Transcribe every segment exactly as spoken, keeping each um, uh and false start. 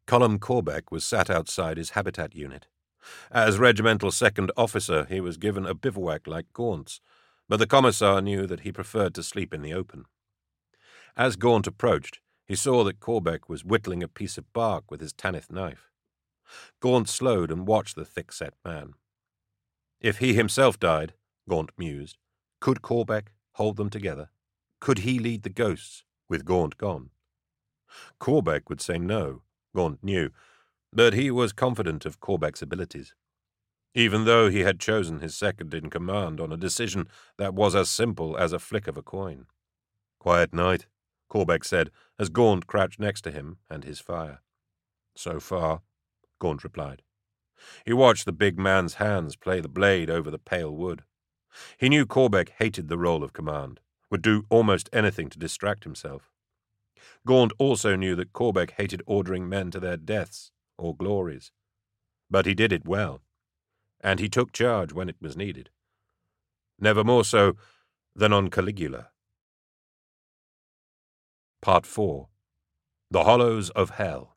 Colum Corbeck was sat outside his habitat unit. As regimental second officer, he was given a bivouac like Gaunt's, but the commissar knew that he preferred to sleep in the open. As Gaunt approached, he saw that Corbeck was whittling a piece of bark with his Tanith knife. Gaunt slowed and watched the thick-set man. If he himself died, Gaunt mused, could Corbeck hold them together? Could he lead the ghosts, with Gaunt gone? Corbeck would say no, Gaunt knew, but he was confident of Corbeck's abilities. Even though he had chosen his second-in-command on a decision that was as simple as a flick of a coin. "Quiet night," Corbeck said, as Gaunt crouched next to him and his fire. "So far," Gaunt replied. He watched the big man's hands play the blade over the pale wood. He knew Corbeck hated the role of command, would do almost anything to distract himself. Gaunt also knew that Corbeck hated ordering men to their deaths or glories. But he did it well, and he took charge when it was needed. Never more so than on Caligula. Part four. The Hollows of Hell.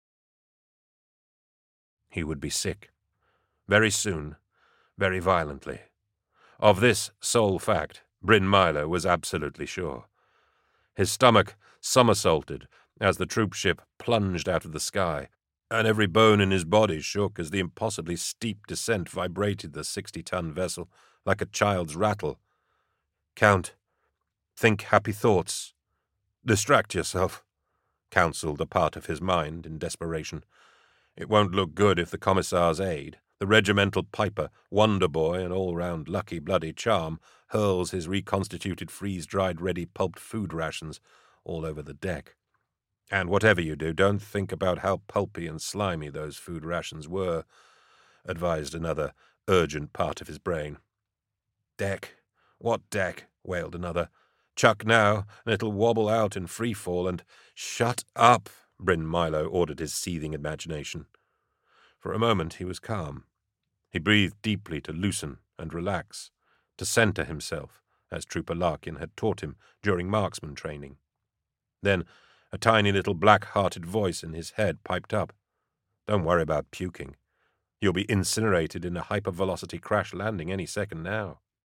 He would be sick. Very soon, very violently. Of this sole fact, Bryn Milo was absolutely sure. His stomach somersaulted as the troop ship plunged out of the sky, and every bone in his body shook as the impossibly steep descent vibrated the sixty-ton vessel like a child's rattle. "Count, think happy thoughts. Distract yourself," counselled a part of his mind in desperation. "It won't look good if the commissar's aide, the regimental piper, wonder boy, and all-round lucky bloody charm, hurls his reconstituted freeze-dried ready-pulped food rations all over the deck. And whatever you do, don't think about how pulpy and slimy those food rations were," advised another urgent part of his brain. "Deck? What deck?" wailed another. "Chuck now, and it'll wobble out in free fall, and—" "Shut up!" Bryn Milo ordered his seething imagination. For a moment he was calm. He breathed deeply to loosen and relax, to center himself, as Trooper Larkin had taught him during marksman training. Then a tiny little black-hearted voice in his head piped up. "Don't worry about puking. You'll be incinerated in a hypervelocity crash landing any second now."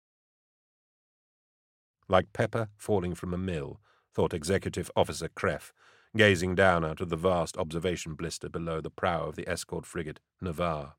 Like pepper falling from a mill, thought Executive Officer Kreff, gazing down out of the vast observation blister below the prow of the escort frigate Navarre.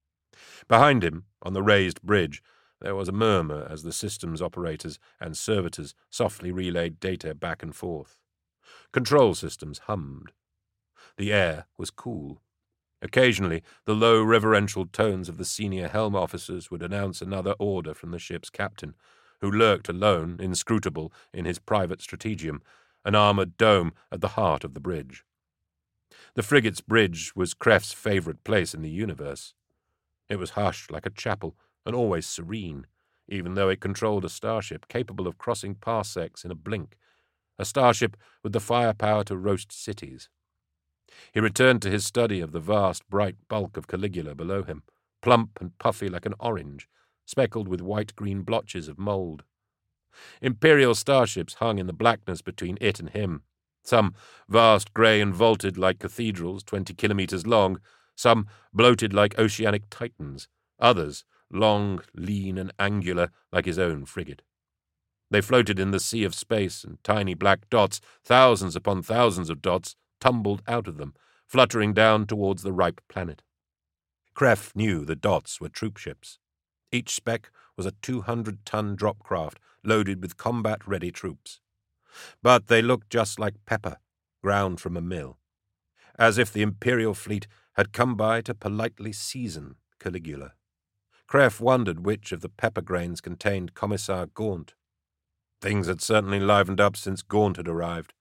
Behind him, on the raised bridge, there was a murmur as the systems operators and servitors softly relayed data back and forth. Control systems hummed. The air was cool. Occasionally, the low reverential tones of the senior helm officers would announce another order from the ship's captain, who lurked alone, inscrutable, in his private strategium, an armoured dome at the heart of the bridge. The frigate's bridge was Kreff's favourite place in the universe. It was hushed like a chapel, and always serene, even though it controlled a starship capable of crossing parsecs in a blink, a starship with the firepower to roast cities. He returned to his study of the vast, bright bulk of Caligula below him, plump and puffy like an orange, speckled with white-green blotches of mould. Imperial starships hung in the blackness between it and him, some vast grey and vaulted like cathedrals twenty kilometres long, some bloated like oceanic titans, others long, lean, and angular like his own frigate. They floated in the sea of space, and tiny black dots, thousands upon thousands of dots, tumbled out of them, fluttering down towards the ripe planet. Kreff knew the dots were troop ships. Each speck was a two hundred ton drop craft loaded with combat-ready troops. But they looked just like pepper, ground from a mill, as if the Imperial fleet had come by to politely season Caligula. Kreff wondered which of the pepper grains contained Commissar Gaunt. Things had certainly livened up since Gaunt had arrived.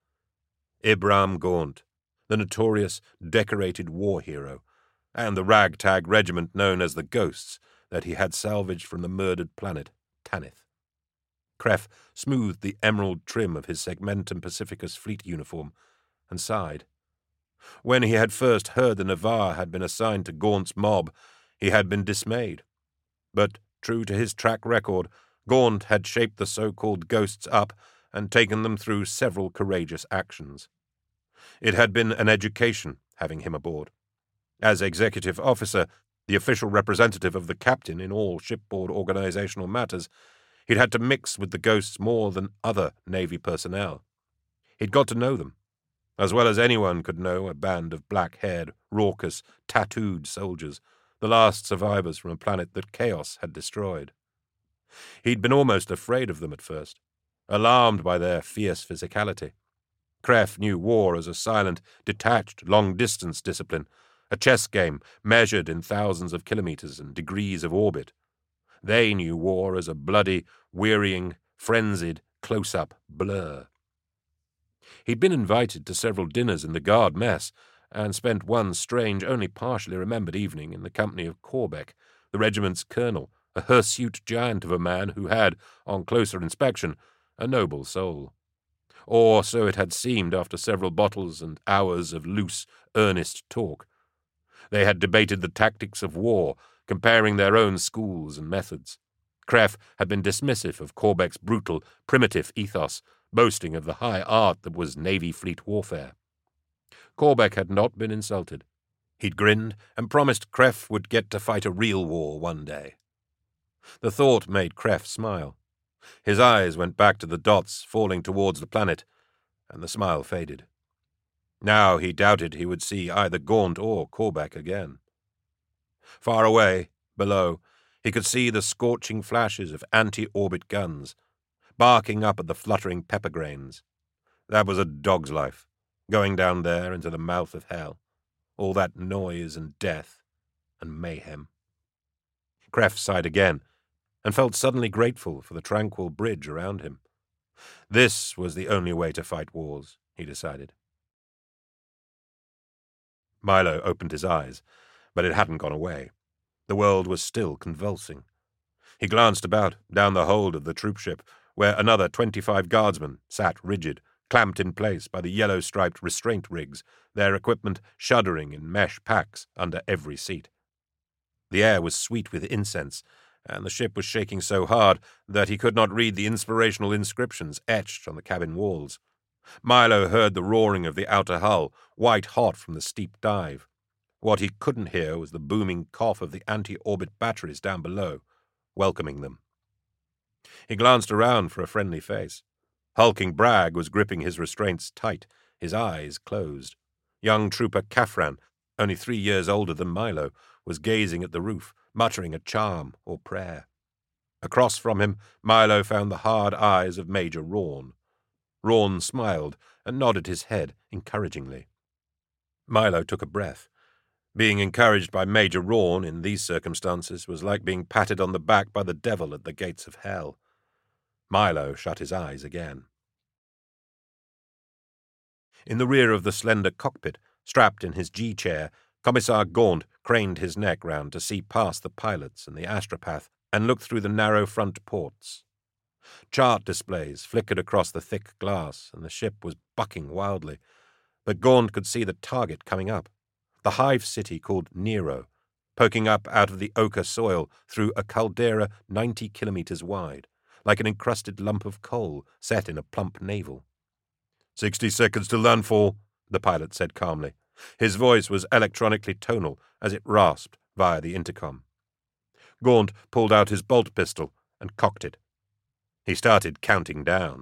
Ibram Gaunt, the notorious, decorated war hero, and the ragtag regiment known as the Ghosts that he had salvaged from the murdered planet Tanith. Kreff smoothed the emerald trim of his Segmentum Pacificus fleet uniform and sighed. When he had first heard the Navarre had been assigned to Gaunt's mob, he had been dismayed. But, true to his track record, Gaunt had shaped the so-called Ghosts up and taken them through several courageous actions. It had been an education having him aboard. As executive officer, the official representative of the captain in all shipboard organizational matters, he'd had to mix with the ghosts more than other Navy personnel. He'd got to know them, as well as anyone could know a band of black-haired, raucous, tattooed soldiers, the last survivors from a planet that chaos had destroyed. He'd been almost afraid of them at first, alarmed by their fierce physicality. Kref knew war as a silent, detached, long-distance discipline, a chess game measured in thousands of kilometers and degrees of orbit. They knew war as a bloody, wearying, frenzied, close-up blur. He'd been invited to several dinners in the guard mess, and spent one strange, only partially remembered evening in the company of Corbeck, the regiment's colonel, a hirsute giant of a man who had, on closer inspection, a noble soul. Or so it had seemed after several bottles and hours of loose, earnest talk. They had debated the tactics of war, comparing their own schools and methods. Kref had been dismissive of Corbeck's brutal, primitive ethos, boasting of the high art that was Navy fleet warfare. Corbeck had not been insulted. He'd grinned and promised Kref would get to fight a real war one day. The thought made Kref smile. His eyes went back to the dots falling towards the planet, and the smile faded. Now he doubted he would see either Gaunt or Corbeck again. Far away, below, he could see the scorching flashes of anti-orbit guns, barking up at the fluttering pepper grains. That was a dog's life, going down there into the mouth of hell. All that noise and death and mayhem. Kref sighed again, and felt suddenly grateful for the tranquil bridge around him. This was the only way to fight wars, he decided. Milo opened his eyes, but it hadn't gone away. The world was still convulsing. He glanced about, down the hold of the troopship, where another twenty-five guardsmen sat rigid, clamped in place by the yellow-striped restraint rigs, their equipment shuddering in mesh packs under every seat. The air was sweet with incense, and the ship was shaking so hard that he could not read the inspirational inscriptions etched on the cabin walls. Milo heard the roaring of the outer hull, white-hot from the steep dive. What he couldn't hear was the booming cough of the anti-orbit batteries down below, welcoming them. He glanced around for a friendly face. Hulking Bragg was gripping his restraints tight, his eyes closed. Young trooper Kafran, only three years older than Milo, was gazing at the roof, muttering a charm or prayer. Across from him, Milo found the hard eyes of Major Rawn. Rawn smiled and nodded his head encouragingly. Milo took a breath. Being encouraged by Major Rawn in these circumstances was like being patted on the back by the devil at the gates of hell. Milo shut his eyes again. In the rear of the slender cockpit, strapped in his G-chair, Commissar Gaunt craned his neck round to see past the pilots and the astropath and looked through the narrow front ports. Chart displays flickered across the thick glass, and the ship was bucking wildly. But Gaunt could see the target coming up, the hive city called Nero, poking up out of the ochre soil through a caldera ninety kilometers wide, like an encrusted lump of coal set in a plump navel. Sixty seconds to landfall, the pilot said calmly. His voice was electronically tonal as it rasped via the intercom. Gaunt pulled out his bolt pistol and cocked it. He started counting down.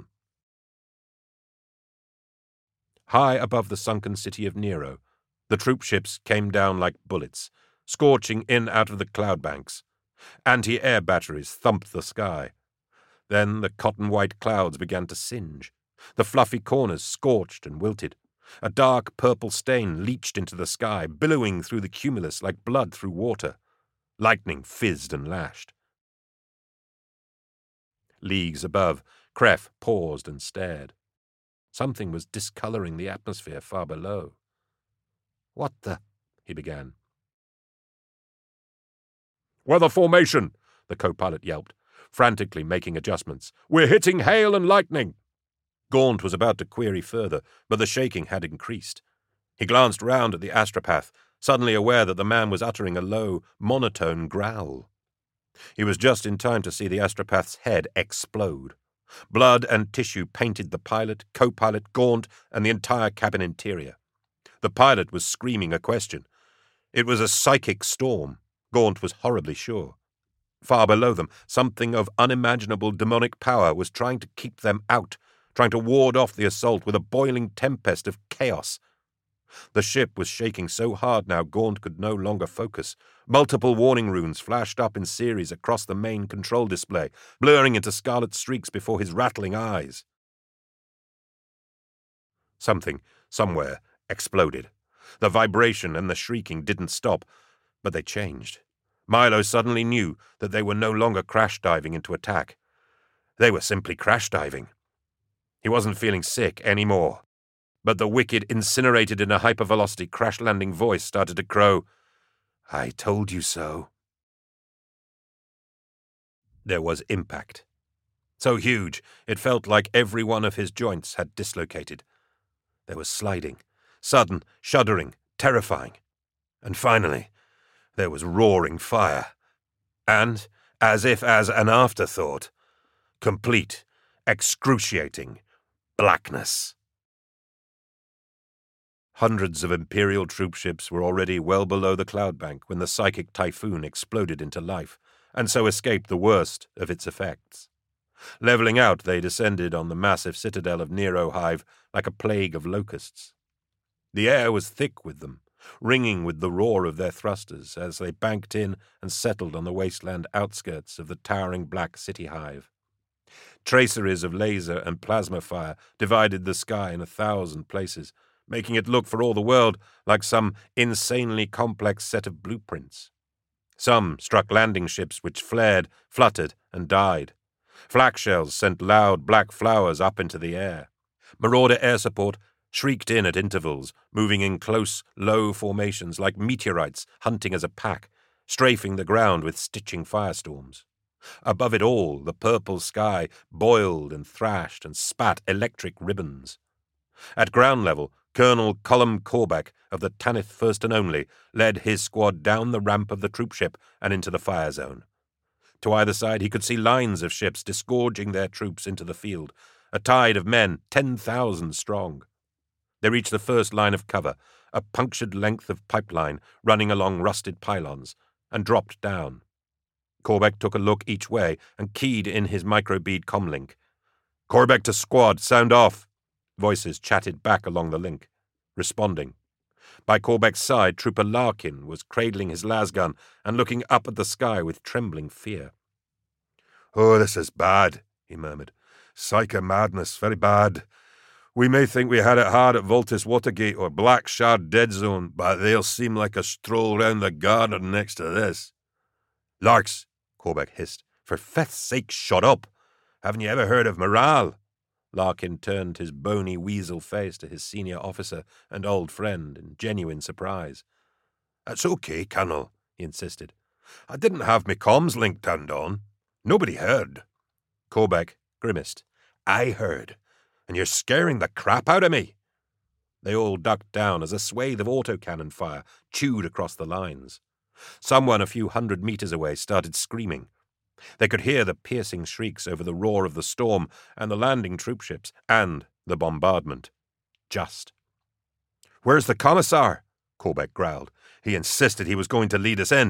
High above the sunken city of Nero, the troopships came down like bullets, scorching in out of the cloud banks. Anti-air batteries thumped the sky. Then the cotton-white clouds began to singe. The fluffy corners scorched and wilted. A dark purple stain leached into the sky, billowing through the cumulus like blood through water. Lightning fizzed and lashed. Leagues above, Kref paused and stared. Something was discoloring the atmosphere far below. "What the—" he began. "Weather formation!" the co-pilot yelped, frantically making adjustments. "We're hitting hail and lightning!" Gaunt was about to query further, but the shaking had increased. He glanced round at the astropath, suddenly aware that the man was uttering a low, monotone growl. He was just in time to see the astropath's head explode. Blood and tissue painted the pilot, co-pilot, Gaunt, and the entire cabin interior. The pilot was screaming a question. It was a psychic storm, Gaunt was horribly sure. Far below them, something of unimaginable demonic power was trying to keep them out, trying to ward off the assault with a boiling tempest of chaos. The ship was shaking so hard now Gaunt could no longer focus. Multiple warning runes flashed up in series across the main control display, blurring into scarlet streaks before his rattling eyes. Something, somewhere, exploded. The vibration and the shrieking didn't stop, but they changed. Milo suddenly knew that they were no longer crash-diving into attack. They were simply crash-diving. He wasn't feeling sick anymore. But the wicked, incinerated in a hypervelocity crash-landing voice started to crow, "I told you so." There was impact. So huge, it felt like every one of his joints had dislocated. There was sliding, sudden, shuddering, terrifying. And finally, there was roaring fire. And, as if as an afterthought, complete, excruciating blackness. Hundreds of Imperial troop ships were already well below the cloud bank when the psychic typhoon exploded into life, and so escaped the worst of its effects. Leveling out, they descended on the massive citadel of Nero Hive like a plague of locusts. The air was thick with them, ringing with the roar of their thrusters as they banked in and settled on the wasteland outskirts of the towering black city hive. Traceries of laser and plasma fire divided the sky in a thousand places, making it look for all the world like some insanely complex set of blueprints. Some struck landing ships which flared, fluttered, and died. Flak shells sent loud black flowers up into the air. Marauder air support shrieked in at intervals, moving in close, low formations like meteorites hunting as a pack, strafing the ground with stitching firestorms. Above it all, the purple sky boiled and thrashed and spat electric ribbons. At ground level, Colonel Colum Corbeck of the Tanith First and Only led his squad down the ramp of the troopship and into the fire zone. To either side he could see lines of ships disgorging their troops into the field, a tide of men ten thousand strong. They reached the first line of cover, a punctured length of pipeline running along rusted pylons, and dropped down. Corbeck took a look each way and keyed in his microbead comlink. "Corbeck to squad, sound off." Voices chatted back along the link, responding. By Corbeck's side, Trooper Larkin was cradling his lasgun and looking up at the sky with trembling fear. "Oh, this is bad," he murmured. "Psycho madness, very bad. We may think we had it hard at Voltis Watergate or Black Shard Dead Zone, but they'll seem like a stroll round the garden next to this." "Larks," Corbeck hissed, "for fifth's sake, shut up. Haven't you ever heard of morale?" Larkin turned his bony weasel face to his senior officer and old friend in genuine surprise. "That's okay, Colonel," he insisted. "I didn't have me comms link turned on. Nobody heard." Corbeck grimaced. "I heard, and you're scaring the crap out of me." They all ducked down as a swathe of autocannon fire chewed across the lines. Someone a few hundred meters away started screaming. They could hear the piercing shrieks over the roar of the storm and the landing troopships and the bombardment. Just. "Where's the commissar?" Corbeck growled. "He insisted he was going to lead us in."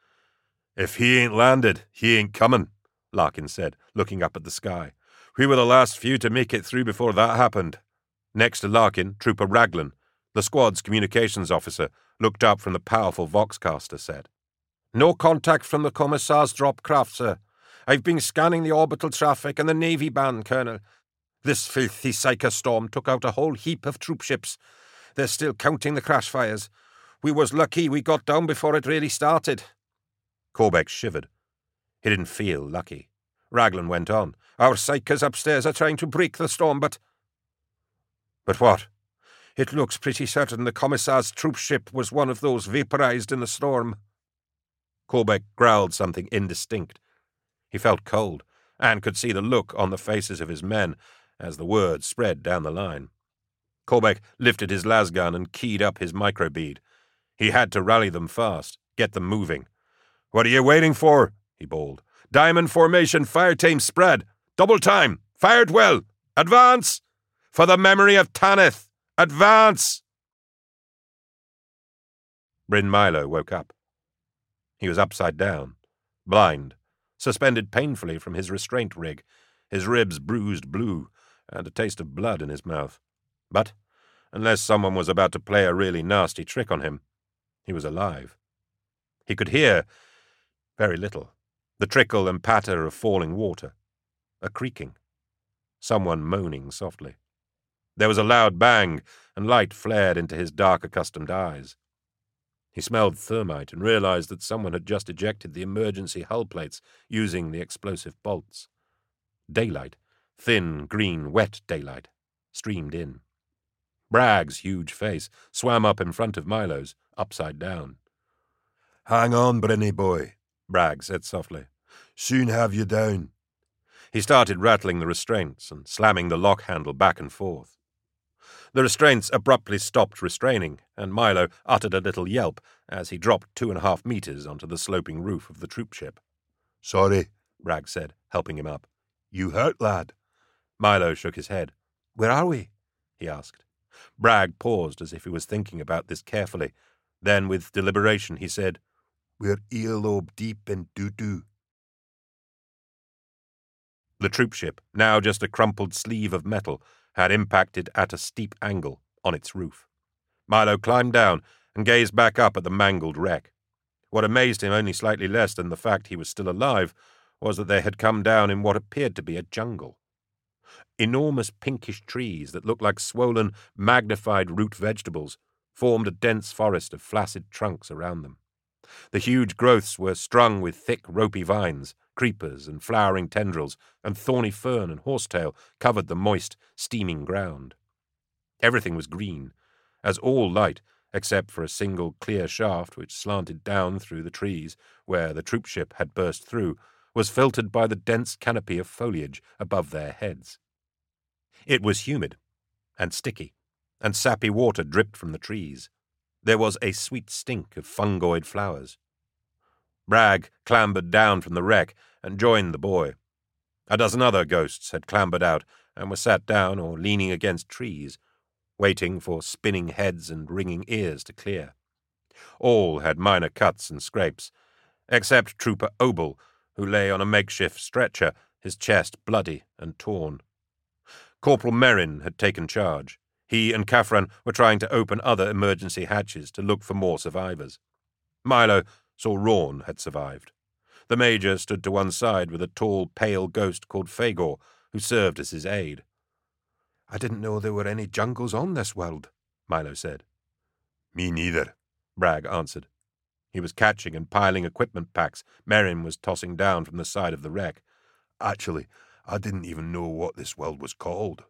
"If he ain't landed, he ain't coming," Larkin said, looking up at the sky. "We were the last few to make it through before that happened." Next to Larkin, Trooper Raglan, the squad's communications officer, looked up from the powerful Voxcaster set. "No contact from the Commissar's drop craft, sir. I've been scanning the orbital traffic and the Navy band, Colonel. This filthy psycho storm took out a whole heap of troopships. They're still counting the crash fires. We was lucky we got down before it really started." Corbeck shivered. He didn't feel lucky. Raglan went on. "Our psychers upstairs are trying to break the storm, but—" "But what?" "It looks pretty certain the Commissar's troopship was one of those vaporized in the storm." Corbeck growled something indistinct. He felt cold, and could see the look on the faces of his men as the word spread down the line. Corbeck lifted his lasgun and keyed up his microbead. He had to rally them fast, get them moving. "What are you waiting for?" he bawled. "Diamond formation, fire team spread! Double time! Fired well! Advance! For the memory of Tanith! Advance! Bryn Milo woke up. He was upside down, blind, suspended painfully from his restraint rig, his ribs bruised blue, and a taste of blood in his mouth. But, unless someone was about to play a really nasty trick on him, he was alive. He could hear very little, the trickle and patter of falling water, a creaking, someone moaning softly. There was a loud bang, and light flared into his dark-accustomed eyes. He smelled thermite and realized that someone had just ejected the emergency hull plates using the explosive bolts. Daylight, thin, green, wet daylight, streamed in. Bragg's huge face swam up in front of Milo's, upside down. "Hang on, Brenny boy," Bragg said softly. "Soon have you down." He started rattling the restraints and slamming the lock handle back and forth. The restraints abruptly stopped restraining, and Milo uttered a little yelp as he dropped two and a half meters onto the sloping roof of the troop ship. "Sorry," Bragg said, helping him up. "You hurt, lad?" Milo shook his head. "Where are we?" he asked. Bragg paused as if he was thinking about this carefully. Then, with deliberation, he said, "We're earlobe deep in doo-doo." The troop ship, now just a crumpled sleeve of metal, had impacted at a steep angle on its roof. Milo climbed down and gazed back up at the mangled wreck. What amazed him only slightly less than the fact he was still alive was that they had come down in what appeared to be a jungle. Enormous pinkish trees that looked like swollen, magnified root vegetables formed a dense forest of flaccid trunks around them. The huge growths were strung with thick, ropey vines, creepers and flowering tendrils, and thorny fern and horsetail covered the moist, steaming ground. Everything was green, as all light, except for a single clear shaft which slanted down through the trees, where the troop ship had burst through, was filtered by the dense canopy of foliage above their heads. It was humid and sticky, and sappy water dripped from the trees. There was a sweet stink of fungoid flowers. Bragg clambered down from the wreck and joined the boy. A dozen other ghosts had clambered out and were sat down or leaning against trees, waiting for spinning heads and ringing ears to clear. All had minor cuts and scrapes, except Trooper Obel, who lay on a makeshift stretcher, his chest bloody and torn. Corporal Merrin had taken charge. He and Kaffran were trying to open other emergency hatches to look for more survivors. Milo saw Rawn had survived. The Major stood to one side with a tall, pale ghost called Fagor, who served as his aide. "I didn't know there were any jungles on this world," Milo said. "Me neither," Bragg answered. He was catching and piling equipment packs Merrin was tossing down from the side of the wreck. "Actually, I didn't even know what this world was called."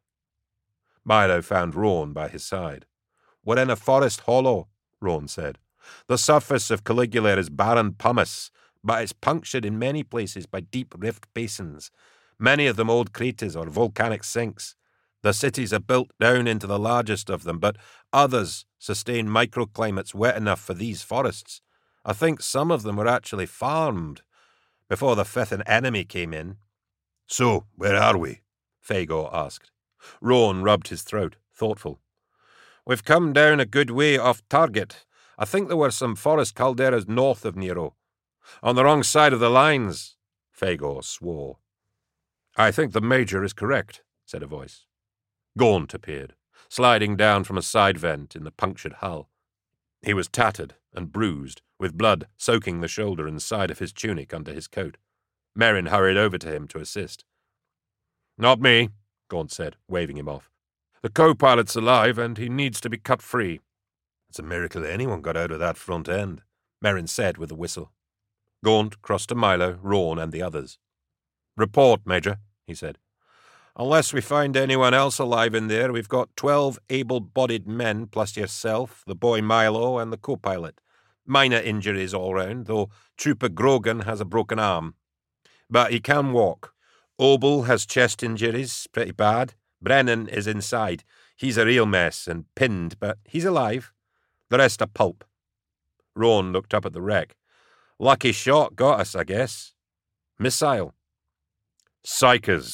Milo found Rawn by his side. "We're in a forest hollow," Rawn said. "The surface of Caligula is barren pumice, but it's punctured in many places by deep rift basins, many of them old craters or volcanic sinks. The cities are built down into the largest of them, but others sustain microclimates wet enough for these forests. I think some of them were actually farmed before the fifth enemy came in." "So, where are we?" Fagor asked. Rawn rubbed his throat, thoughtful. "We've come down a good way off target. I think there were some forest calderas north of Nero. On the wrong side of the lines," Fagor swore. "I think the Major is correct," said a voice. Gaunt appeared, sliding down from a side vent in the punctured hull. He was tattered and bruised, with blood soaking the shoulder and side of his tunic under his coat. Merrin hurried over to him to assist. "Not me," Gaunt said, waving him off. "The co-pilot's alive, and he needs to be cut free." "It's a miracle anyone got out of that front end," Merrin said with a whistle. Gaunt crossed to Milo, Rawn, and the others. "Report, Major," he said. "Unless we find anyone else alive in there, we've got twelve able-bodied men, plus yourself, the boy Milo, and the co-pilot. Minor injuries all round, though Trooper Grogan has a broken arm. But he can walk. Obel has chest injuries, pretty bad. Brennan is inside. He's a real mess and pinned, but he's alive. The rest are pulp." Rawn looked up at the wreck. "Lucky shot got us, I guess. Missile." "Psychers,"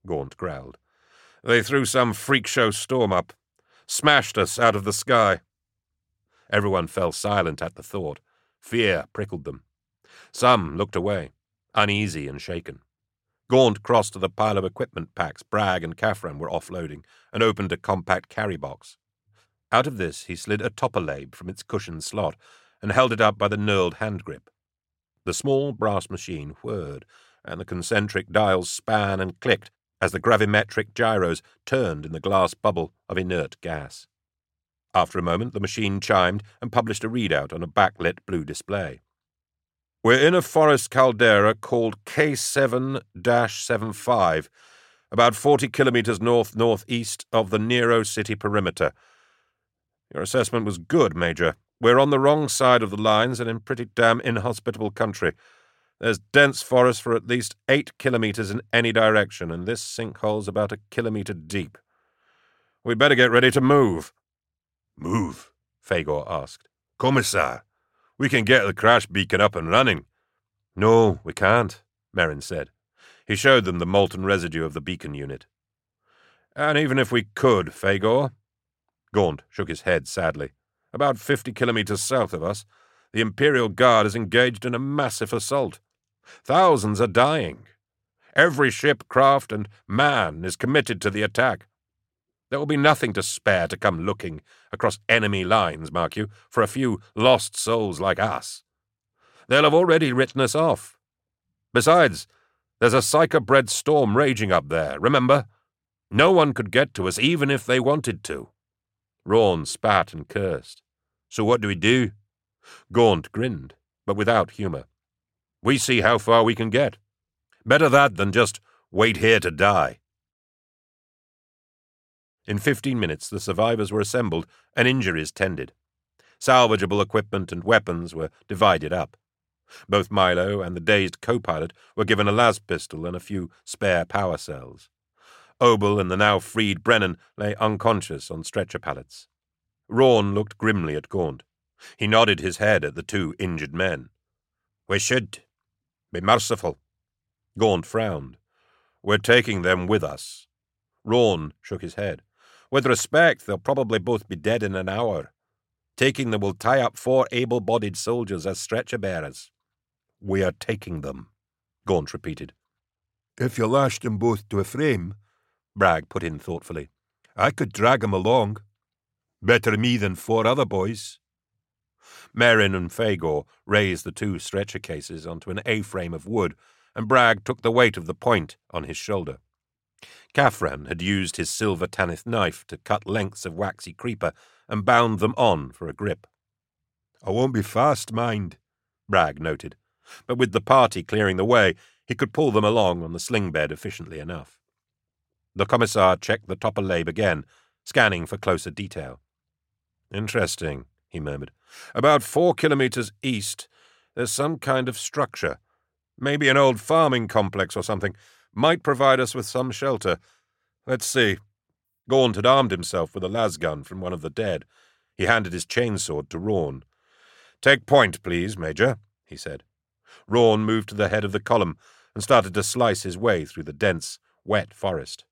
Gaunt growled. "They threw some freak-show storm up. Smashed us out of the sky." Everyone fell silent at the thought. Fear prickled them. Some looked away, uneasy and shaken. Gaunt crossed to the pile of equipment packs Bragg and Kaffran were offloading and opened a compact carry box. Out of this he slid a topper labe from its cushioned slot and held it up by the knurled hand grip. The small brass machine whirred, and the concentric dials span and clicked as the gravimetric gyros turned in the glass bubble of inert gas. After a moment, the machine chimed and published a readout on a backlit blue display. "We're in a forest caldera called K seven seventy-five, about forty kilometers north-northeast of the Nero city perimeter. Your assessment was good, Major. We're on the wrong side of the lines and in pretty damn inhospitable country. There's dense forest for at least eight kilometers in any direction, and this sinkhole's about a kilometer deep. We'd better get ready to move." "Move?" Fagor asked. "Commissar, we can get the crash beacon up and running." "No, we can't," Merrin said. He showed them the molten residue of the beacon unit. "And even if we could, Fagor," Gaunt shook his head sadly, "about fifty kilometers south of us, the Imperial Guard is engaged in a massive assault. Thousands are dying. Every ship, craft, and man is committed to the attack. There will be nothing to spare to come looking across enemy lines, mark you, for a few lost souls like us. They'll have already written us off. Besides, there's a psycho-bred storm raging up there, remember? No one could get to us even if they wanted to." Rawn spat and cursed. "So what do we do?" Gaunt grinned, but without humor. "We see how far we can get. Better that than just wait here to die." In fifteen minutes, the survivors were assembled and injuries tended. Salvageable equipment and weapons were divided up. Both Milo and the dazed co-pilot were given a las pistol and a few spare power cells. Obel and the now freed Brennan lay unconscious on stretcher pallets. Rawn looked grimly at Gaunt. He nodded his head at the two injured men. "We should be merciful." Gaunt frowned. "We're taking them with us." Rawn shook his head. "With respect, they'll probably both be dead in an hour. Taking them will tie up four able-bodied soldiers as stretcher-bearers." "We are taking them," Gaunt repeated. "If you lashed them both to a frame," Bragg put in thoughtfully, "I could drag 'em along. Better me than four other boys." Merrin and Fagor raised the two stretcher cases onto an A-frame of wood, and Bragg took the weight of the point on his shoulder. Kaffran had used his silver Tanith knife to cut lengths of waxy creeper and bound them on for a grip. "I won't be fast, mind," Bragg noted, but with the party clearing the way, he could pull them along on the sling bed efficiently enough. The Commissar checked the topper labe again, scanning for closer detail. "Interesting," he murmured. "About four kilometers east, there's some kind of structure. Maybe an old farming complex or something. Might provide us with some shelter. Let's see." Gaunt had armed himself with a lasgun from one of the dead. He handed his chainsword to Rawn. "Take point, please, Major," he said. Rawn moved to the head of the column and started to slice his way through the dense, wet forest.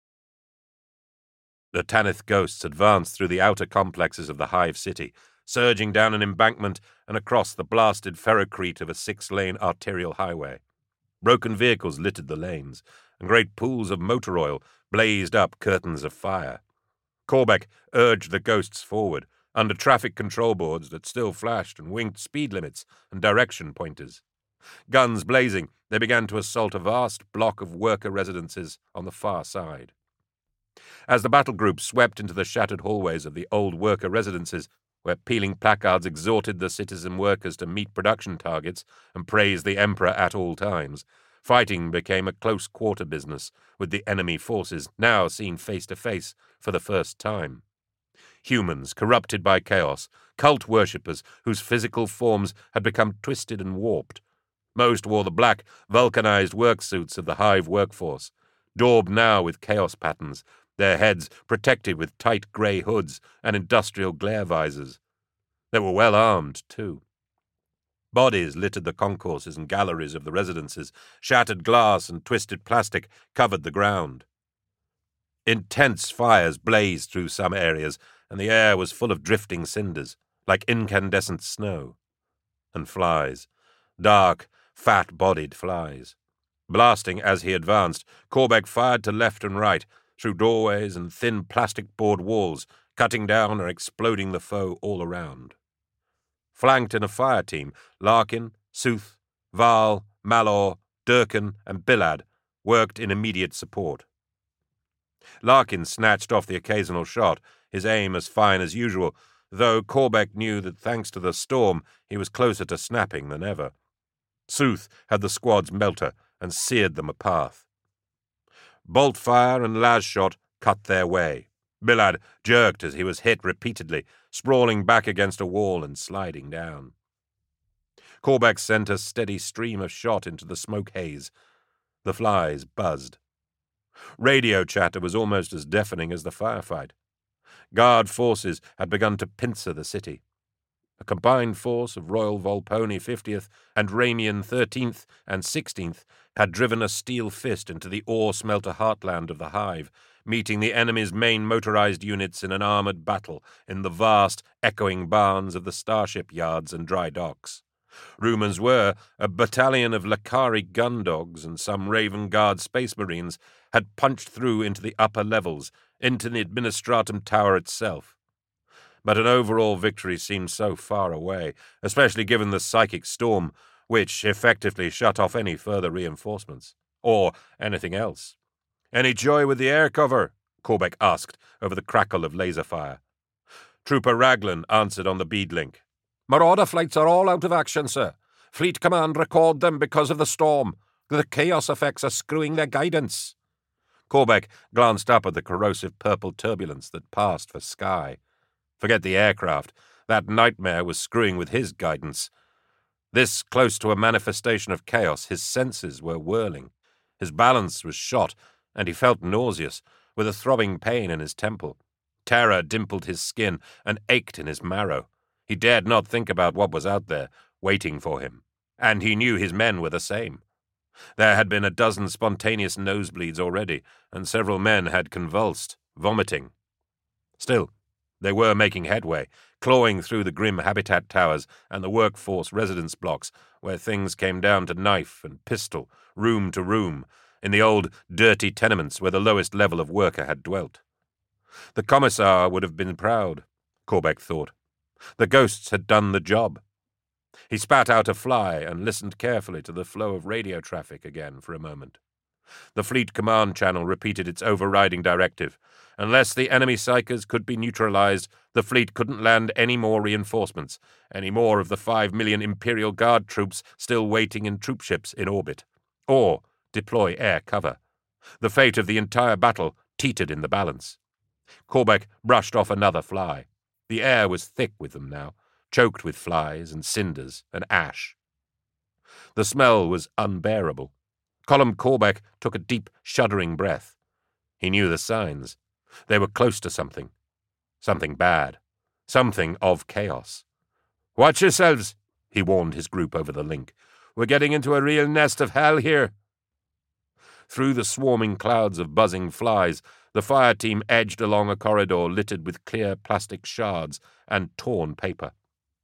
The Tanith ghosts advanced through the outer complexes of the Hive City, surging down an embankment and across the blasted ferrocrete of a six-lane arterial highway. Broken vehicles littered the lanes, and great pools of motor oil blazed up curtains of fire. Corbeck urged the ghosts forward, under traffic control boards that still flashed and winked speed limits and direction pointers. Guns blazing, they began to assault a vast block of worker residences on the far side. As the battle group swept into the shattered hallways of the old worker residences, where peeling placards exhorted the citizen workers to meet production targets and praise the Emperor at all times, fighting became a close-quarter business, with the enemy forces now seen face-to-face for the first time. Humans corrupted by chaos, cult worshippers whose physical forms had become twisted and warped. Most wore the black, vulcanized work-suits of the Hive workforce, daubed now with chaos patterns, their heads protected with tight grey hoods and industrial glare visors. They were well armed, too. Bodies littered the concourses and galleries of the residences. Shattered glass and twisted plastic covered the ground. Intense fires blazed through some areas, and the air was full of drifting cinders, like incandescent snow. And flies. Dark, fat-bodied flies. Blasting as he advanced, Corbeck fired to left and right, through doorways and thin plastic-board walls, cutting down or exploding the foe all around. Flanked in a fire team, Larkin, Sooth, Val, Malor, Durkin, and Billad worked in immediate support. Larkin snatched off the occasional shot, his aim as fine as usual, though Corbeck knew that thanks to the storm he was closer to snapping than ever. Sooth had the squad's melter and seared them a path. Bolt fire and las shot cut their way. Billad jerked as he was hit repeatedly, sprawling back against a wall and sliding down. Corbeck sent a steady stream of shot into the smoke haze. The flies buzzed. Radio chatter was almost as deafening as the firefight. Guard forces had begun to pincer the city. A combined force of Royal Volpone fiftieth and Ramian thirteenth and sixteenth had driven a steel fist into the ore-smelter heartland of the Hive, meeting the enemy's main motorized units in an armored battle in the vast, echoing barns of the starship yards and dry docks. Rumors were a battalion of Lakari gun dogs and some Raven Guard Space Marines had punched through into the upper levels, into the Administratum Tower itself. But an overall victory seemed so far away, especially given the psychic storm, which effectively shut off any further reinforcements. Or anything else. "Any joy with the air cover?" Corbeck asked over the crackle of laser fire. Trooper Raglan answered on the bead link. "Marauder flights are all out of action, sir. Fleet Command recalled them because of the storm. The chaos effects are screwing their guidance." Corbeck glanced up at the corrosive purple turbulence that passed for sky. Forget the aircraft. That nightmare was screwing with his guidance. This close to a manifestation of chaos, his senses were whirling. His balance was shot, and he felt nauseous, with a throbbing pain in his temple. Terror dimpled his skin and ached in his marrow. He dared not think about what was out there, waiting for him. And he knew his men were the same. There had been a dozen spontaneous nosebleeds already, and several men had convulsed, vomiting. Still, they were making headway, clawing through the grim habitat towers and the workforce residence blocks, where things came down to knife and pistol, room to room, in the old, dirty tenements where the lowest level of worker had dwelt. The commissar would have been proud, Corbeck thought. The ghosts had done the job. He spat out a fly and listened carefully to the flow of radio traffic again for a moment. The Fleet Command Channel repeated its overriding directive. Unless the enemy psychers could be neutralized, the fleet couldn't land any more reinforcements, any more of the five million Imperial Guard troops still waiting in troopships in orbit, or deploy air cover. The fate of the entire battle teetered in the balance. Corbeck brushed off another fly. The air was thick with them now, choked with flies and cinders and ash. The smell was unbearable. Colm Corbeck took a deep, shuddering breath. He knew the signs. They were close to something. Something bad. Something of chaos. "Watch yourselves," he warned his group over the link. "We're getting into a real nest of hell here." Through the swarming clouds of buzzing flies, the fire team edged along a corridor littered with clear plastic shards and torn paper.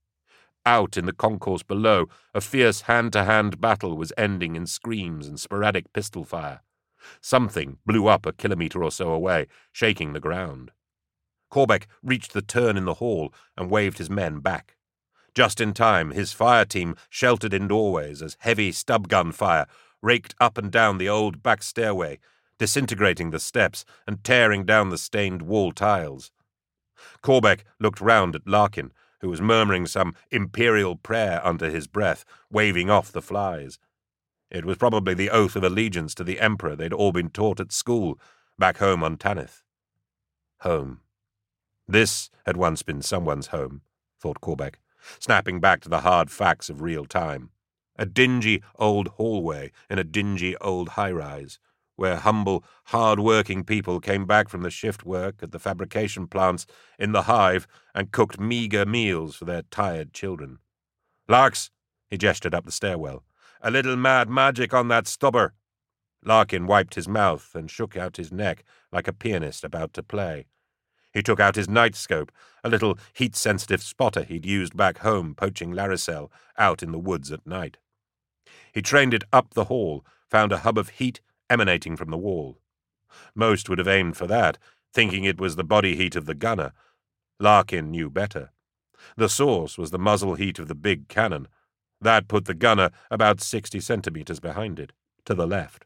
Out in the concourse below, a fierce hand-to-hand battle was ending in screams and sporadic pistol fire. Something blew up a kilometre or so away, shaking the ground. Corbeck reached the turn in the hall and waved his men back. Just in time, his fire team sheltered in doorways as heavy stub-gun fire raked up and down the old back stairway, disintegrating the steps and tearing down the stained wall tiles. Corbeck looked round at Larkin, who was murmuring some imperial prayer under his breath, waving off the flies. It was probably the oath of allegiance to the Emperor they'd all been taught at school, back home on Tanith. Home. This had once been someone's home, thought Corbeck, snapping back to the hard facts of real time. A dingy old hallway in a dingy old high-rise, where humble, hard-working people came back from the shift work at the fabrication plants in the Hive and cooked meagre meals for their tired children. "Larks, He gestured up the stairwell. "A little mad magic on that stubber." Larkin wiped his mouth and shook out his neck like a pianist about to play. He took out his nightscope, a little heat-sensitive spotter he'd used back home poaching Laricel out in the woods at night. He trained it up the hall, found a hub of heat emanating from the wall. Most would have aimed for that, thinking it was the body heat of the gunner. Larkin knew better. The source was the muzzle heat of the big cannon. That put the gunner about sixty centimetres behind it, to the left.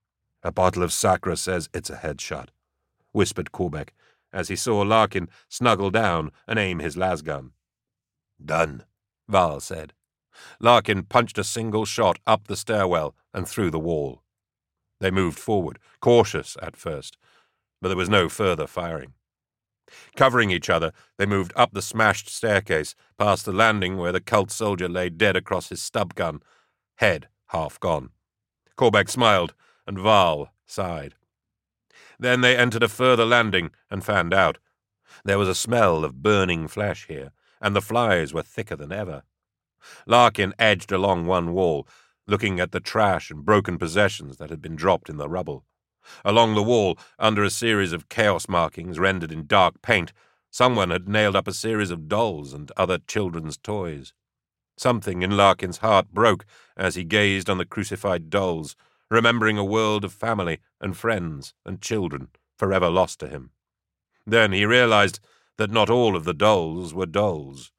"A bottle of Sacre says it's a headshot," whispered Corbeck, as he saw Larkin snuggle down and aim his lasgun. "Done," Val said. Larkin punched a single shot up the stairwell and through the wall. They moved forward, cautious at first, but there was no further firing. Covering each other, they moved up the smashed staircase, past the landing where the cult soldier lay dead across his stub gun, head half gone. Corbeck smiled, and Val sighed. Then they entered a further landing and fanned out. There was a smell of burning flesh here, and the flies were thicker than ever. Larkin edged along one wall, looking at the trash and broken possessions that had been dropped in the rubble. Along the wall, under a series of chaos markings rendered in dark paint, someone had nailed up a series of dolls and other children's toys. Something in Larkin's heart broke as he gazed on the crucified dolls, remembering a world of family and friends and children forever lost to him. Then he realized that not all of the dolls were dolls.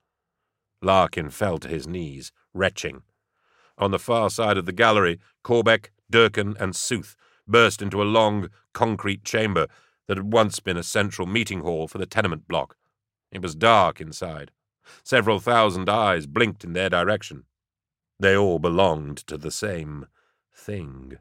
Larkin fell to his knees, retching. On the far side of the gallery, Corbeck, Durkin, and Sooth burst into a long, concrete chamber that had once been a central meeting hall for the tenement block. It was dark inside. Several thousand eyes blinked in their direction. They all belonged to the same thing.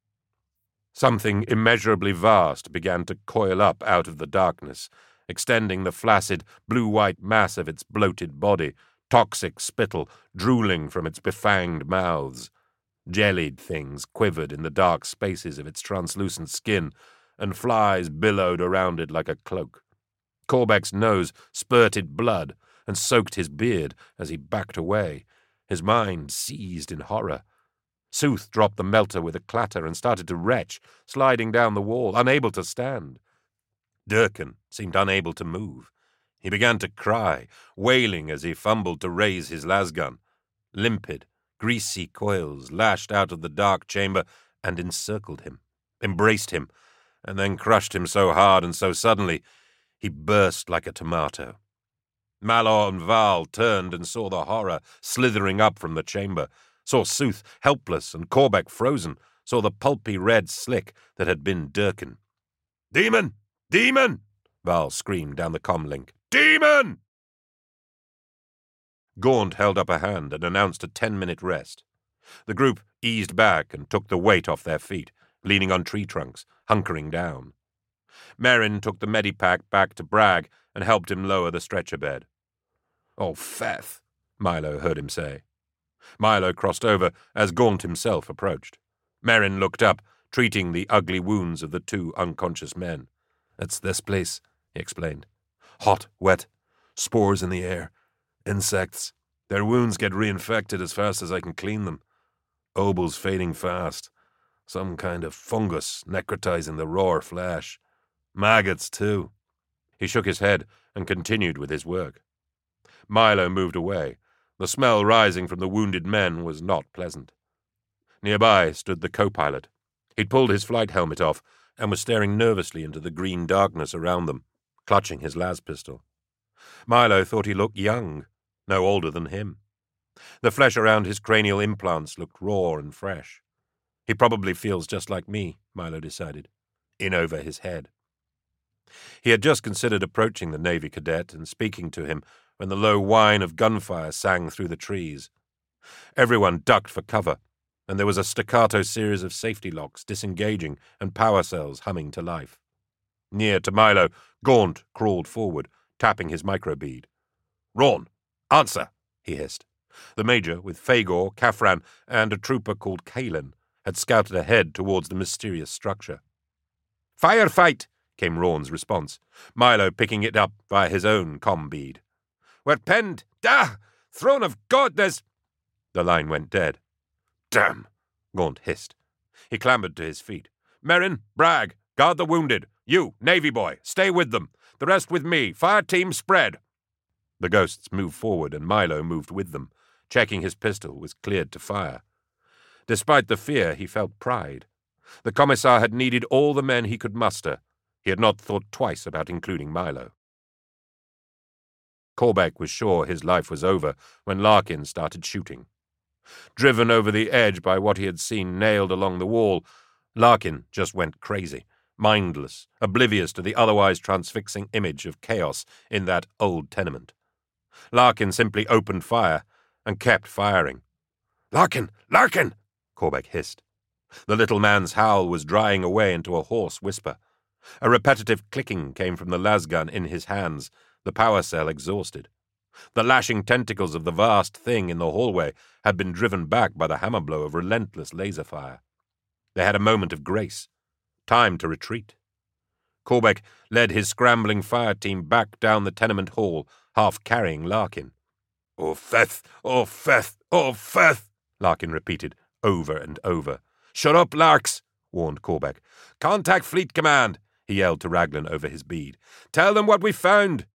Something immeasurably vast began to coil up out of the darkness, extending the flaccid, blue-white mass of its bloated body, toxic spittle drooling from its befanged mouths. Jellied things quivered in the dark spaces of its translucent skin, and flies billowed around it like a cloak. Corbeck's nose spurted blood and soaked his beard as he backed away. His mind seized in horror. Sooth dropped the melter with a clatter and started to retch, sliding down the wall, unable to stand. Durkin seemed unable to move. He began to cry, wailing as he fumbled to raise his lasgun. Limpid, greasy coils lashed out of the dark chamber and encircled him, embraced him, and then crushed him so hard and so suddenly he burst like a tomato. Malor and Val turned and saw the horror slithering up from the chamber, saw Sooth helpless and Corbeck frozen, saw the pulpy red slick that had been Durkin. "Demon! Demon!" Val screamed down the comlink. "Demon!" Gaunt held up a hand and announced a ten-minute rest. The group eased back and took the weight off their feet, leaning on tree trunks, hunkering down. Merrin took the medipack back to Bragg and helped him lower the stretcher bed. "Oh, Feth," Milo heard him say. Milo crossed over as Gaunt himself approached. Merrin looked up, treating the ugly wounds of the two unconscious men. "It's this place," he explained. "Hot, wet, spores in the air. Insects. Their wounds get reinfected as fast as I can clean them. Obols fading fast. Some kind of fungus necrotizing the raw flesh. Maggots, too." He shook his head and continued with his work. Milo moved away. The smell rising from the wounded men was not pleasant. Nearby stood the co-pilot. He'd pulled his flight helmet off and was staring nervously into the green darkness around them, clutching his las pistol. Milo thought he looked young, no older than him. The flesh around his cranial implants looked raw and fresh. He probably feels just like me, Milo decided, in over his head. He had just considered approaching the Navy cadet and speaking to him when the low whine of gunfire sang through the trees. Everyone ducked for cover, and there was a staccato series of safety locks disengaging and power cells humming to life. Near to Milo, Gaunt crawled forward, tapping his microbead. "Rawn, answer," he hissed. The major, with Fagor, Kafran, and a trooper called Kalen, had scouted ahead towards the mysterious structure. "Firefight," came Rawn's response, Milo picking it up via his own comm bead. "We're penned! Da! Throne of God, there's—" The line went dead. "Damn!" Gaunt hissed. He clambered to his feet. "Merrin, Bragg, guard the wounded. You, Navy boy, stay with them. The rest with me. Fire team spread." The ghosts moved forward, and Milo moved with them, checking his pistol was cleared to fire. Despite the fear, he felt pride. The Commissar had needed all the men he could muster. He had not thought twice about including Milo. Corbeck was sure his life was over when Larkin started shooting. Driven over the edge by what he had seen nailed along the wall, Larkin just went crazy, mindless, oblivious to the otherwise transfixing image of chaos in that old tenement. Larkin simply opened fire and kept firing. "Larkin! Larkin!" Corbeck hissed. The little man's howl was drying away into a hoarse whisper. A repetitive clicking came from the lasgun in his hands, the power cell exhausted. The lashing tentacles of the vast thing in the hallway had been driven back by the hammer blow of relentless laser fire. They had a moment of grace. Time to retreat. Corbeck led his scrambling fire team back down the tenement hall, half carrying Larkin. "Oh, Feth! Oh, Feth! Oh, Feth!" Larkin repeated, over and over. "Shut up, Larks!" warned Corbeck. "Contact Fleet Command!" he yelled to Raglan over his bead. "Tell them what we found!"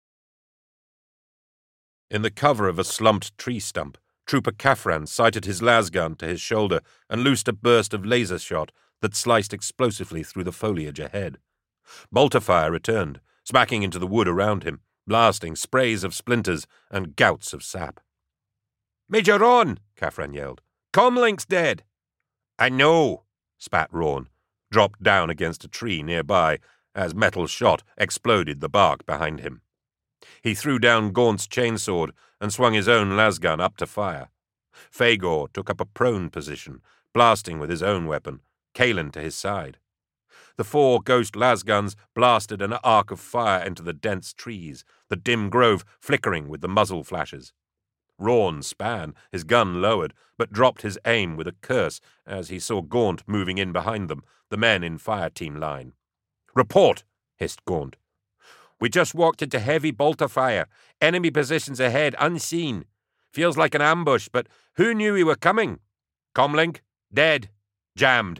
In the cover of a slumped tree stump, Trooper Kaffran sighted his lasgun to his shoulder and loosed a burst of laser shot that sliced explosively through the foliage ahead. Bolter fire returned, smacking into the wood around him, blasting sprays of splinters and gouts of sap. "Major Rawn!" Kaffran yelled. "Comlink's dead!" "I know!" spat Rawn, dropped down against a tree nearby as metal shot exploded the bark behind him. He threw down Gaunt's chainsword and swung his own lasgun up to fire. Fagor took up a prone position, blasting with his own weapon, Kalen to his side. The four ghost lasguns blasted an arc of fire into the dense trees, the dim grove flickering with the muzzle flashes. Rawn span, his gun lowered, but dropped his aim with a curse as he saw Gaunt moving in behind them, the men in fire team line. "Report!" hissed Gaunt. "We just walked into heavy bolter fire. Enemy positions ahead, unseen. Feels like an ambush, but who knew we were coming? Comlink, dead. Jammed."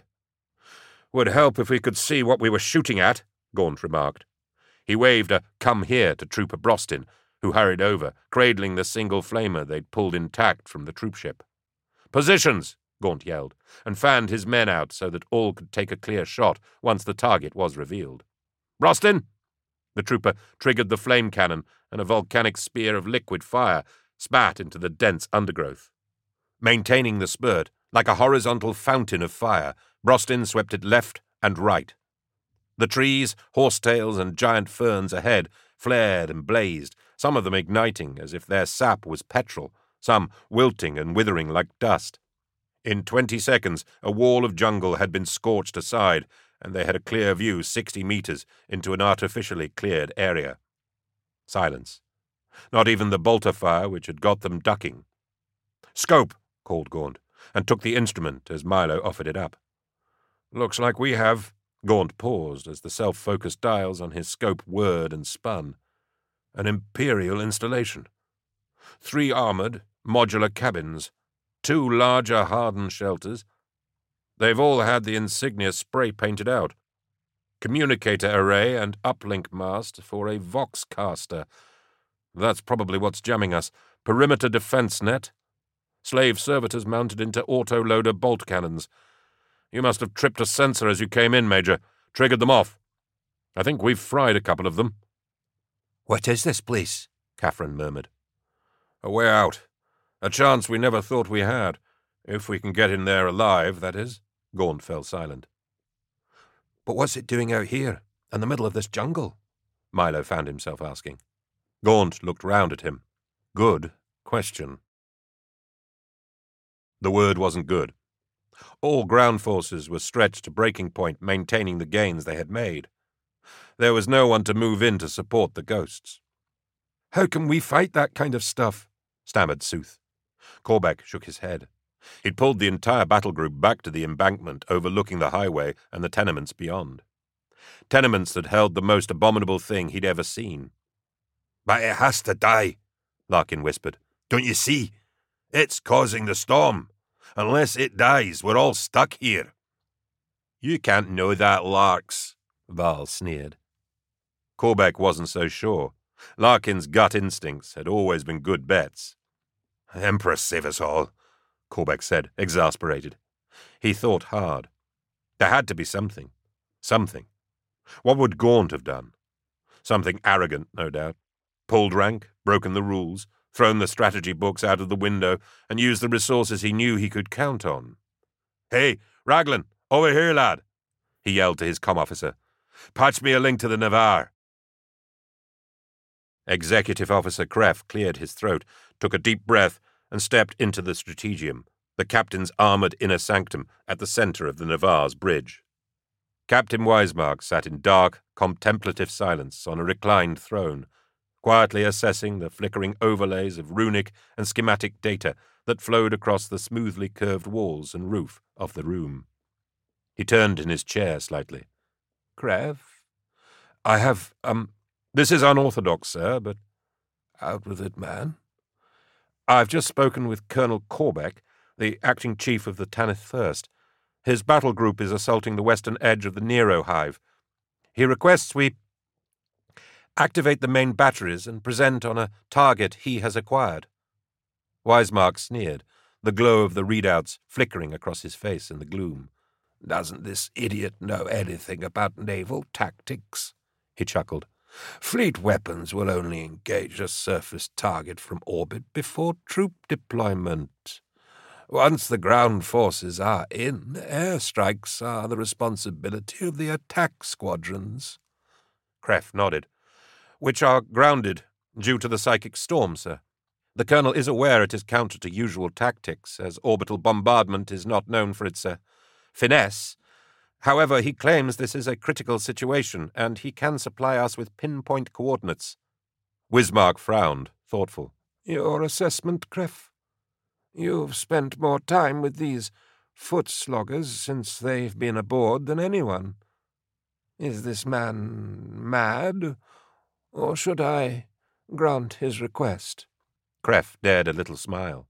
"Would help if we could see what we were shooting at," Gaunt remarked. He waved a "come here" to Trooper Brostin, who hurried over, cradling the single flamer they'd pulled intact from the troopship. "Positions!" Gaunt yelled, and fanned his men out so that all could take a clear shot once the target was revealed. "Brostin!" The trooper triggered the flame cannon, and a volcanic spear of liquid fire spat into the dense undergrowth. Maintaining the spurt, like a horizontal fountain of fire, Brostin swept it left and right. The trees, horsetails, and giant ferns ahead flared and blazed, some of them igniting as if their sap was petrol, some wilting and withering like dust. In twenty seconds, a wall of jungle had been scorched aside, and they had a clear view sixty meters into an artificially cleared area. Silence. Not even the bolter fire which had got them ducking. "Scope!" called Gaunt, and took the instrument as Milo offered it up. "Looks like we have—" Gaunt paused as the self-focused dials on his scope whirred and spun. "An Imperial installation. Three armored, modular cabins, two larger hardened shelters. They've all had the insignia spray-painted out. Communicator array and uplink mast for a Voxcaster. That's probably what's jamming us. Perimeter defense net. Slave servitors mounted into auto-loader bolt cannons. You must have tripped a sensor as you came in, Major. Triggered them off. I think we've fried a couple of them." "What is this place?" Kaffran murmured. "A way out. A chance we never thought we had. If we can get in there alive, that is." Gaunt fell silent. "But what's it doing out here, in the middle of this jungle?" Milo found himself asking. Gaunt looked round at him. Good question. The word wasn't good. All ground forces were stretched to breaking point, maintaining the gains they had made. There was no one to move in to support the ghosts. "How can we fight that kind of stuff?" stammered Sooth. Corbeck shook his head. He'd pulled the entire battle group back to the embankment overlooking the highway and the tenements beyond. Tenements that held the most abominable thing he'd ever seen. "But it has to die," Larkin whispered. "Don't you see? It's causing the storm. Unless it dies, we're all stuck here. You can't know that, Larks, Val sneered. Corbeck wasn't so sure. Larkin's gut instincts had always been good bets. Empress save us all, Corbeck said, exasperated. He thought hard. There had to be something. Something. What would Gaunt have done? Something arrogant, no doubt. Pulled rank, broken the rules, thrown the strategy books out of the window, and used the resources he knew he could count on. "Hey, Raglan, over here, lad," he yelled to his comm officer. "Patch me a link to the Navarre." Executive Officer Kreff cleared his throat, took a deep breath, and stepped into the Strategium, the captain's armoured inner sanctum at the centre of the Navarre's bridge. Captain Weismark sat in dark, contemplative silence on a reclined throne, quietly assessing the flickering overlays of runic and schematic data that flowed across the smoothly curved walls and roof of the room. He turned in his chair slightly. "Kreff? I have, um, this is unorthodox, sir, but out with it, man. I've just spoken with Colonel Corbeck, the acting chief of the Tanith First. His battle group is assaulting the western edge of the Nero Hive. He requests we activate the main batteries and present on a target he has acquired." Weismark sneered, the glow of the readouts flickering across his face in the gloom. "Doesn't this idiot know anything about naval tactics?" he chuckled. "Fleet weapons will only engage a surface target from orbit before troop deployment. Once the ground forces are in, airstrikes are the responsibility of the attack squadrons." Kreff nodded. "Which are grounded due to the psychic storm, sir. The Colonel is aware it is counter to usual tactics, as orbital bombardment is not known for its uh, finesse. However, he claims this is a critical situation, and he can supply us with pinpoint coordinates." Weismark frowned, thoughtful. "Your assessment, Kreff? You've spent more time with these foot sloggers since they've been aboard than anyone. Is this man mad, or should I grant his request?" Kreff dared a little smile.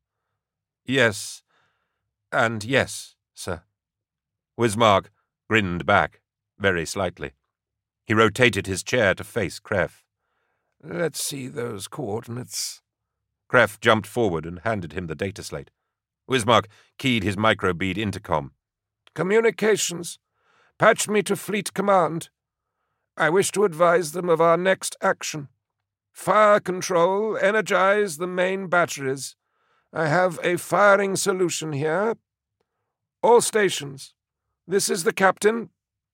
"Yes, and yes, sir." Weismark grinned back, very slightly. He rotated his chair to face Kreff. "Let's see those coordinates." Kreff jumped forward and handed him the data slate. Weismark keyed his microbead intercom. "Communications. Patch me to Fleet Command. I wish to advise them of our next action. Fire control, energize the main batteries. I have a firing solution here. All stations. This is the captain.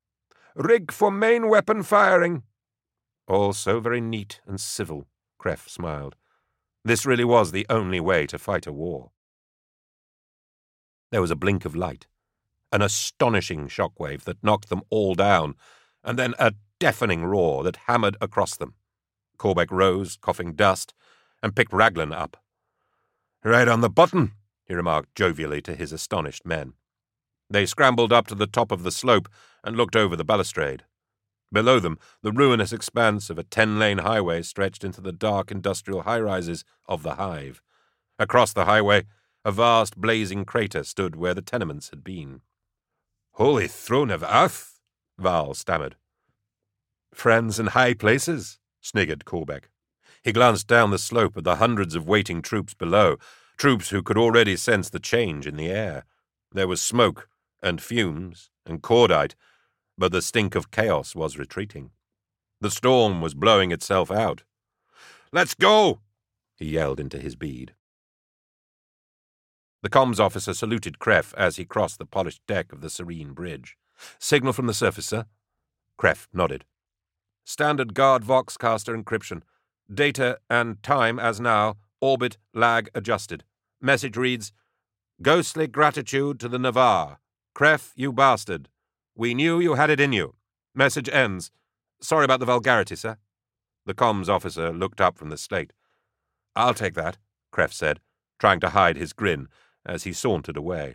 Rig for main weapon firing." All so very neat and civil, Kreff smiled. This really was the only way to fight a war. There was a blink of light, an astonishing shockwave that knocked them all down, and then a deafening roar that hammered across them. Corbeck rose, coughing dust, and picked Raglan up. "Right on the button," he remarked jovially to his astonished men. They scrambled up to the top of the slope and looked over the balustrade. Below them, the ruinous expanse of a ten-lane highway stretched into the dark industrial high-rises of the Hive. Across the highway, a vast blazing crater stood where the tenements had been. "Holy throne of Earth!" Val stammered. "Friends in high places," sniggered Corbeck. He glanced down the slope at the hundreds of waiting troops below, troops who could already sense the change in the air. There was smoke and fumes and cordite, but the stink of chaos was retreating. The storm was blowing itself out. "Let's go!" he yelled into his bead. The comms officer saluted Kreff as he crossed the polished deck of the serene bridge. "Signal from the surface, sir?" Kreff nodded. "Standard guard Voxcaster encryption. Data and time as now, orbit lag adjusted. Message reads, 'Ghostly gratitude to the Navarre. Kreff, you bastard. We knew you had it in you.' Message ends. Sorry about the vulgarity, sir." The comms officer looked up from the slate. "I'll take that," Kreff said, trying to hide his grin as he sauntered away.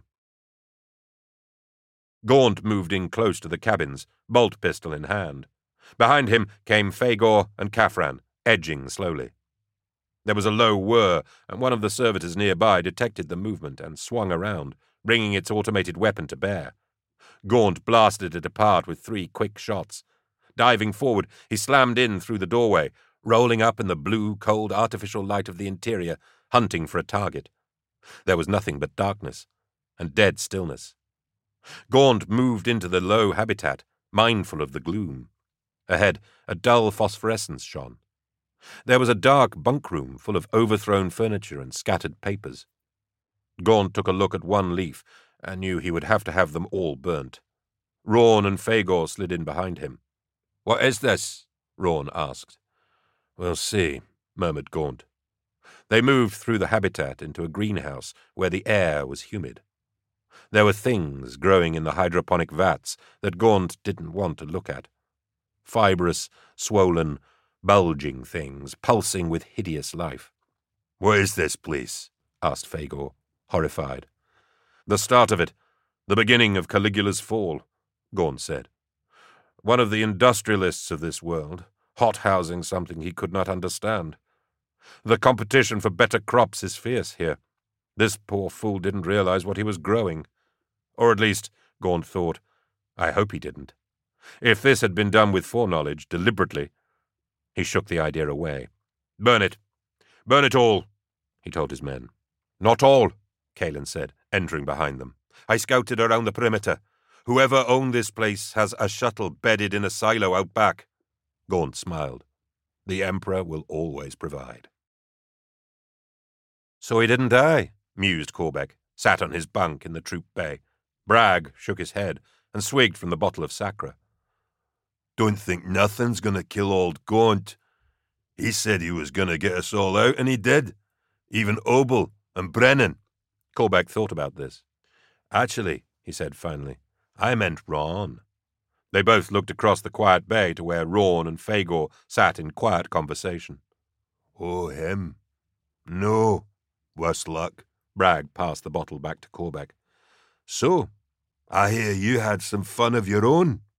Gaunt moved in close to the cabins, bolt pistol in hand. Behind him came Fagor and Kafran, edging slowly. There was a low whir, and one of the servitors nearby detected the movement and swung around, bringing its automated weapon to bear. Gaunt blasted it apart with three quick shots. Diving forward, he slammed in through the doorway, rolling up in the blue, cold, artificial light of the interior, hunting for a target. There was nothing but darkness and dead stillness. Gaunt moved into the low habitat, mindful of the gloom. Ahead, a dull phosphorescence shone. There was a dark bunk room full of overthrown furniture and scattered papers. Gaunt took a look at one leaf and knew he would have to have them all burnt. Rawn and Fagor slid in behind him. "What is this?" Rawn asked. "We'll see," murmured Gaunt. They moved through the habitat into a greenhouse where the air was humid. There were things growing in the hydroponic vats that Gaunt didn't want to look at. Fibrous, swollen, bulging things, pulsing with hideous life. "What is this place?" asked Fagor, horrified. "The start of it, the beginning of Caligula's fall," Gaunt said. "One of the industrialists of this world, hot-housing something he could not understand. The competition for better crops is fierce here. This poor fool didn't realize what he was growing. Or at least, Gaunt thought, I hope he didn't. If this had been done with foreknowledge, deliberately—" He shook the idea away. "Burn it. Burn it all," he told his men. "Not all," Kalen said, entering behind them. "I scouted around the perimeter. Whoever owned this place has a shuttle bedded in a silo out back." Gaunt smiled. "The Emperor will always provide." "So he didn't die," mused Corbeck, sat on his bunk in the troop bay. Bragg shook his head and swigged from the bottle of Sacre. "Don't think nothing's going to kill old Gaunt. He said he was going to get us all out, and he did. Even Obel and Brennan." Corbeck thought about this. "Actually," he said finally, "I meant Rawn." They both looked across the quiet bay to where Rawn and Fagor sat in quiet conversation. "Oh, him? No. Worse luck." Bragg passed the bottle back to Corbeck. "So, I hear you had some fun of your own